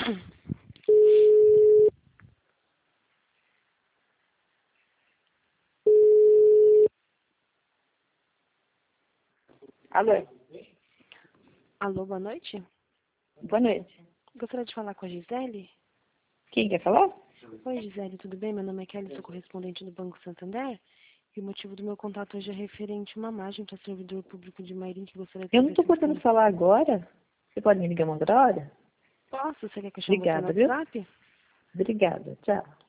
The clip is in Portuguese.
Alô, Alô, boa noite. boa noite. Gostaria de falar com a Gisele. Quem quer falar? Oi, Gisele, tudo bem? Meu nome é Kelly, sou correspondente do Banco Santander. E o motivo do meu contato hoje é referente a uma imagem para servidor público de Mairim que gostaria de Eu não saber estou se você podendo tem... falar agora. Você pode me ligar uma outra hora? Posso? Você quer que eu chame você no Obrigada, viu? WhatsApp? Obrigada, tchau.